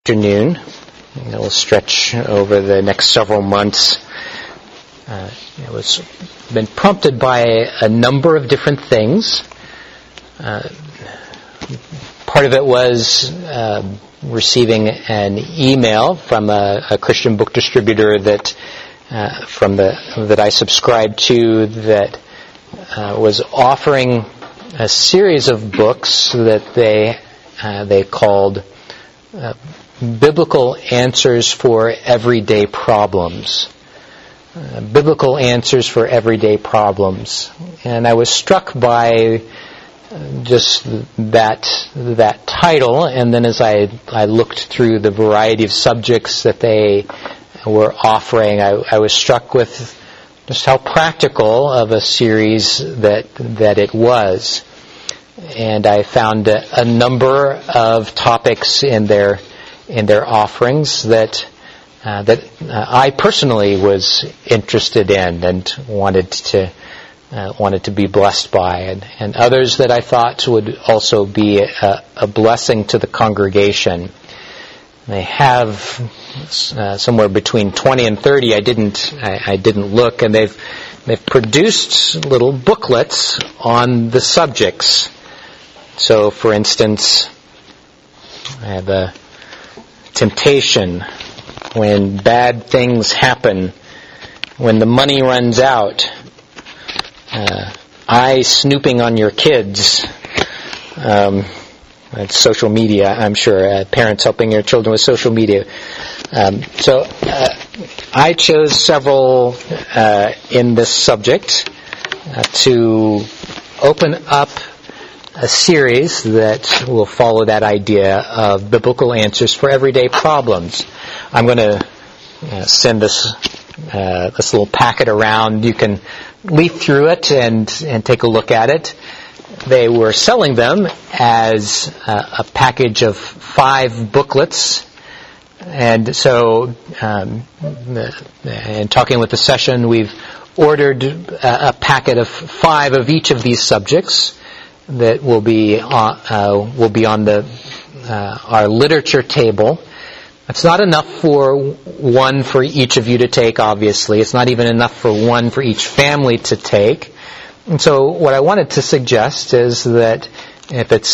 afternoon. It will stretch over the next several months. It was been prompted by a number of different things. Part of it was receiving an email from a Christian book distributor that I subscribed to that was offering a series of books that they called Biblical Answers for Everyday Problems. Biblical Answers for Everyday Problems. And I was struck by just that title, and then as I looked through the variety of subjects that they were offering, I was struck with just how practical of a series that it was. And I found a number of topics in their offerings that I personally was interested in and wanted to be blessed by, and others that I thought would also be a blessing to the congregation. They have somewhere between 20 and 30. I didn't look, and they've produced little booklets on the subjects. So, for instance, I have a temptation, when bad things happen, when the money runs out, eye snooping on your kids. It's social media, I'm sure. Parents helping your children with social media. So I chose several in this subject to open up a series that will follow that idea of biblical answers for everyday problems. I'm going to send this little packet around. You can leaf through it and take a look at it. They were selling them as a package of 5 booklets. And so, in talking with the session, we've ordered a packet of 5 of each of these subjects that will be on our literature table. It's not enough for one for each of you to take, obviously. It's not even enough for one for each family to take. And so what I wanted to suggest is that if it's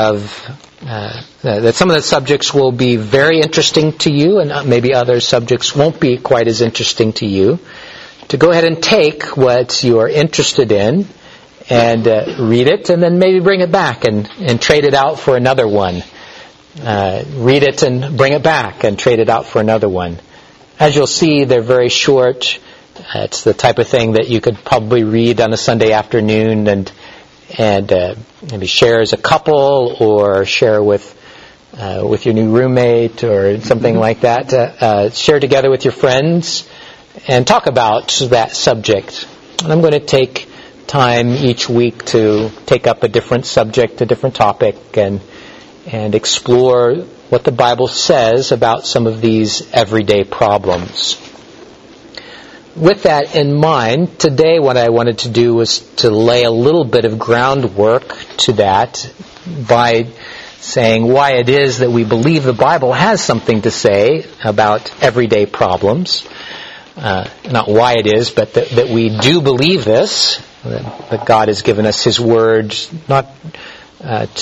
that some of the subjects will be very interesting to you, and maybe other subjects won't be quite as interesting to you, to go ahead and take what you are interested in and read it, and then maybe bring it back and trade it out for another one. Read it and bring it back and trade it out for another one. As you'll see, they're very short. It's the type of thing that you could probably read on a Sunday afternoon and maybe share as a couple, or share with your new roommate or something like that. Share together with your friends and talk about that subject. And I'm going to take time each week to take up a different subject, a different topic, and explore what the Bible says about some of these everyday problems. With that in mind, today what I wanted to do was to lay a little bit of groundwork to that by saying why it is that we believe the Bible has something to say about everyday problems. Not why it is, but that we do believe this, that God has given us His Word, that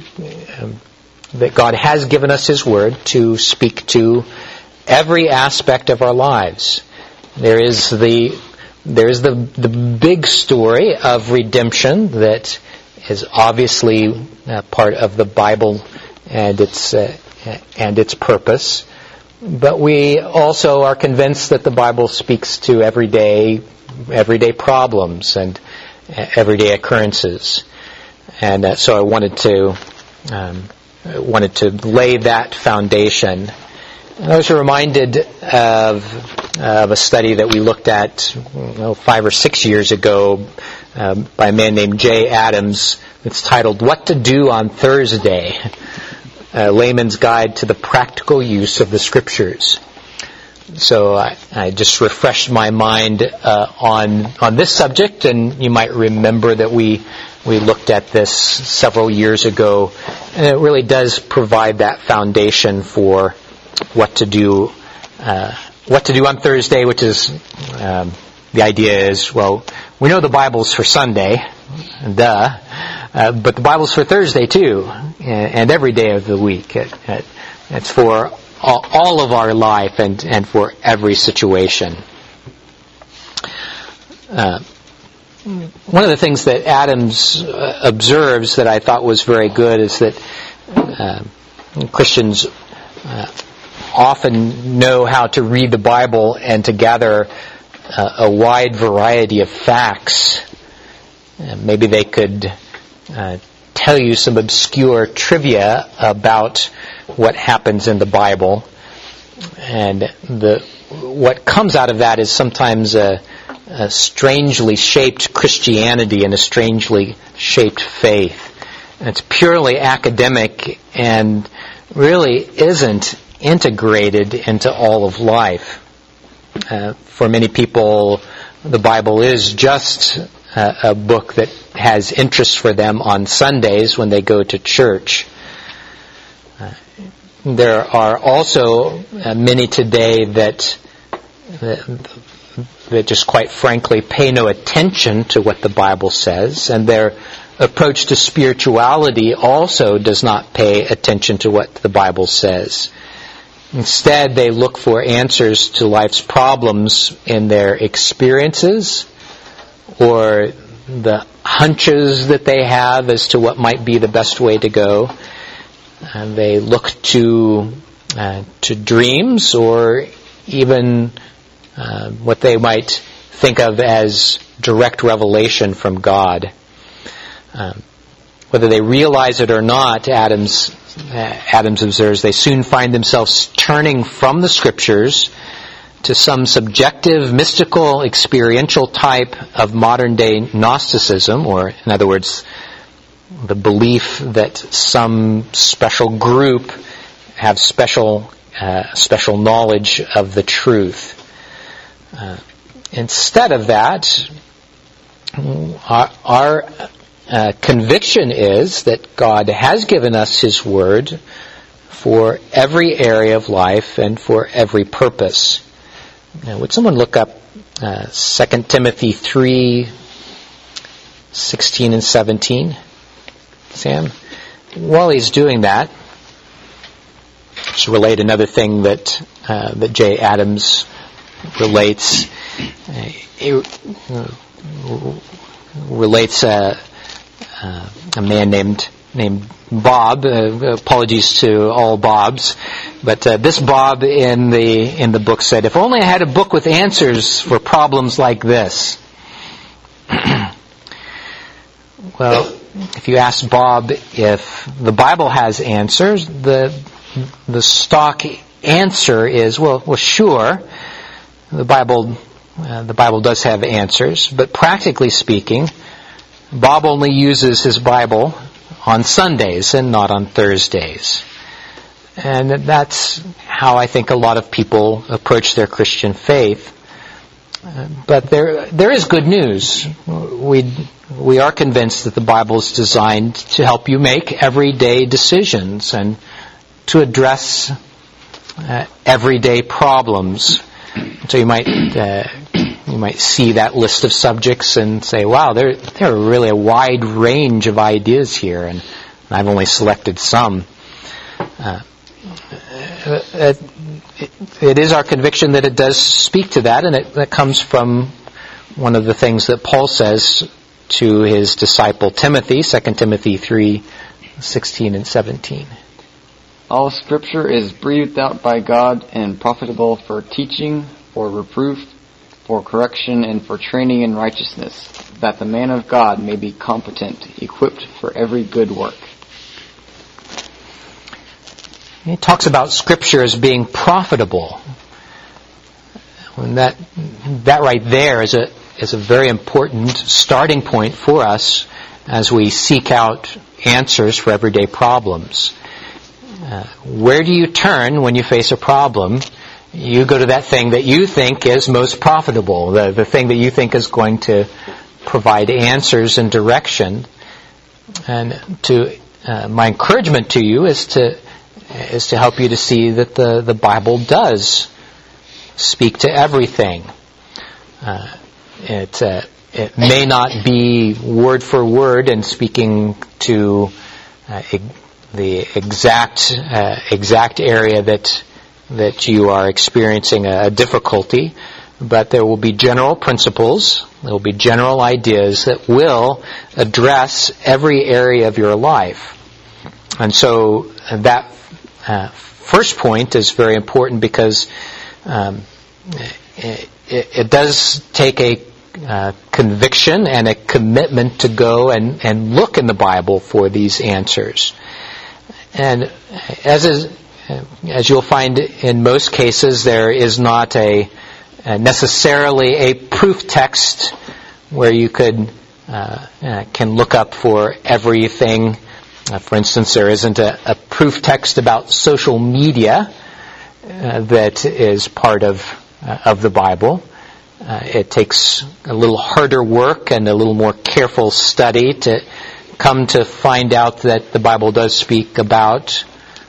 God has given us His Word to speak to every aspect of our lives. There is the big story of redemption that is obviously part of the Bible and its purpose. But we also are convinced that the Bible speaks to everyday problems and everyday occurrences. And so I wanted to lay that foundation. And I was reminded of a study that we looked at 5 or 6 years ago by a man named Jay Adams. It's titled "What to Do on Thursday: A Layman's Guide to the Practical Use of the Scriptures." So I just refreshed my mind on this subject, and you might remember that we looked at this several years ago, and it really does provide that foundation for what to do on Thursday, which is the idea is, well, we know the Bible's for Sunday, but the Bible's for Thursday too, and every day of the week. It's for all of our life and for every situation. One of the things that Adams observes that I thought was very good is that Christians often know how to read the Bible and to gather a wide variety of facts. Maybe they could tell you some obscure trivia about what happens in the Bible, and what comes out of that is sometimes a strangely shaped Christianity and a strangely shaped faith. And it's purely academic and really isn't integrated into all of life. For many people, the Bible is just a book that has interest for them on Sundays when they go to church. There are also many today that just quite frankly pay no attention to what the Bible says, and their approach to spirituality also does not pay attention to what the Bible says. Instead, they look for answers to life's problems in their experiences or the hunches that they have as to what might be the best way to go. And they look to dreams or even what they might think of as direct revelation from God. Whether they realize it or not, Adams observes, they soon find themselves turning from the Scriptures to some subjective, mystical, experiential type of modern-day Gnosticism, or, in other words, the belief that some special group have special knowledge of the truth. Instead of that, our conviction is that God has given us His Word for every area of life and for every purpose. Now, would someone look up 2 Timothy 3:16 and 17? Sam? While he's doing that, just relate another thing that J. Adams relates. He relates a man named Bob. Apologies to all Bobs, but this Bob in the book said, "If only I had a book with answers for problems like this." Well, if you ask Bob if the Bible has answers, the stock answer is, well, sure, the Bible does have answers, but practically speaking, Bob only uses his Bible on Sundays and not on Thursdays. And that's how I think a lot of people approach their Christian faith. But there is good news. We are convinced that the Bible is designed to help you make everyday decisions and to address everyday problems. So you might see that list of subjects and say, "Wow, there are really a wide range of ideas here, and I've only selected some." It is our conviction that it does speak to that, and that comes from one of the things that Paul says to his disciple Timothy, 2 Timothy 3:16 and 17. All Scripture is breathed out by God and profitable for teaching, for reproof, for correction, and for training in righteousness, that the man of God may be competent, equipped for every good work. He talks about Scripture as being profitable. And that right there is a very important starting point for us as we seek out answers for everyday problems. Where do you turn when you face a problem? You go to that thing that you think is most profitable, the thing that you think is going to provide answers and direction. And my encouragement to you is to is to help you to see that the Bible does speak to everything. It may not be word for word and speaking to the exact area that you are experiencing a difficulty, but there will be general principles, there will be general ideas that will address every area of your life. And so that first point is very important because it does take a conviction and a commitment to go and look in the Bible for these answers. And as you'll find in most cases, there is not necessarily a proof text where you can look up for everything. For instance, there isn't a proof text about social media that is part of the Bible. It takes a little harder work and a little more careful study to come to find out that the Bible does speak about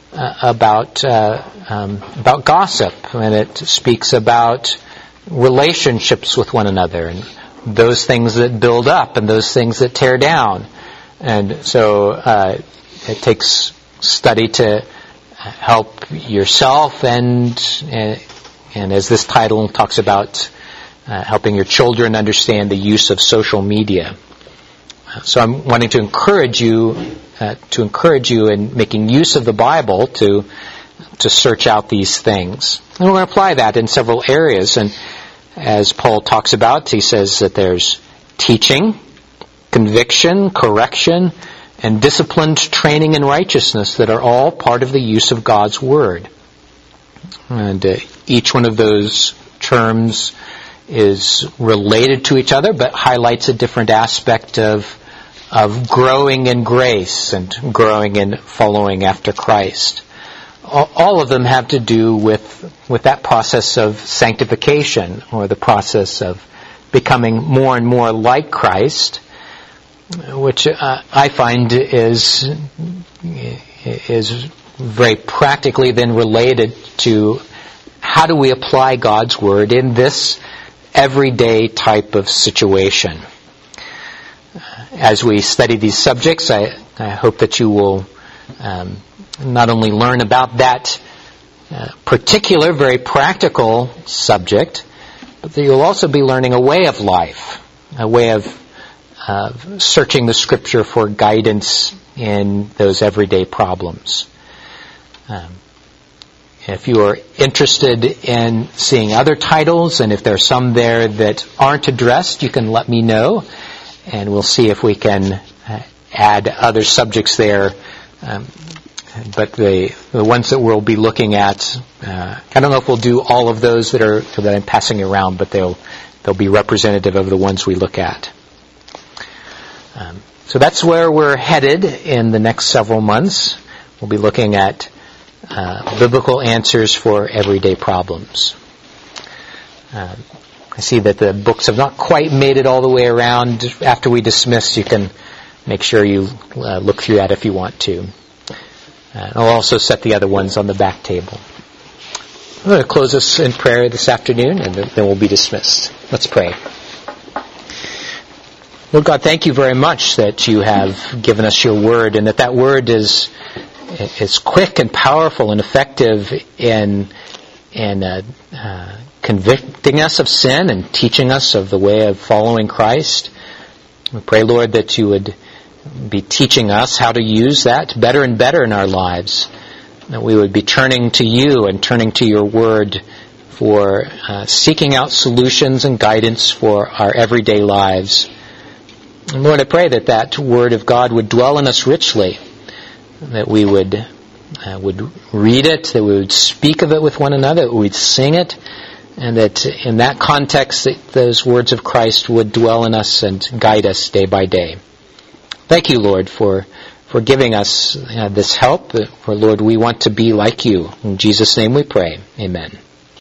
gossip, and it speaks about relationships with one another, and those things that build up and those things that tear down. And so it takes study to help yourself, and as this title talks about, helping your children understand the use of social media. So I'm wanting to encourage you in making use of the Bible to search out these things. And we're going to apply that in several areas. And as Paul talks about, he says that there's teaching, conviction, correction, and disciplined training in righteousness that are all part of the use of God's Word. And each one of those terms is related to each other, but highlights a different aspect of growing in grace and growing in following after Christ. All of them have to do with that process of sanctification, or the process of becoming more and more like Christ, which I find is very practically then related to how do we apply God's Word in this everyday type of situation. As we study these subjects, I hope that you will not only learn about that particular, very practical subject, but that you'll also be learning a way of life, a way of searching the Scripture for guidance in those everyday problems. If you are interested in seeing other titles, and if there are some there that aren't addressed, you can let me know, and we'll see if we can add other subjects there. But the ones that we'll be looking at, I don't know if we'll do all of those that I'm passing around, but they'll be representative of the ones we look at. So that's where we're headed in the next several months. We'll be looking at biblical answers for everyday problems. I see that the books have not quite made it all the way around. After we dismiss, you can make sure you look through that if you want to. I'll also set the other ones on the back table. I'm going to close us in prayer this afternoon, and then we'll be dismissed. Let's pray. Lord God, thank you very much that you have given us your Word, and that Word is quick and powerful and effective in convicting us of sin and teaching us of the way of following Christ. We pray, Lord, that you would be teaching us how to use that better and better in our lives, that we would be turning to you and turning to your Word for seeking out solutions and guidance for our everyday lives. And Lord, I pray that Word of God would dwell in us richly, that we would read it, that we would speak of it with one another, that we would sing it, and that in that context that those words of Christ would dwell in us and guide us day by day. Thank you, Lord, for giving us this help. For, Lord, we want to be like you. In Jesus' name we pray. Amen.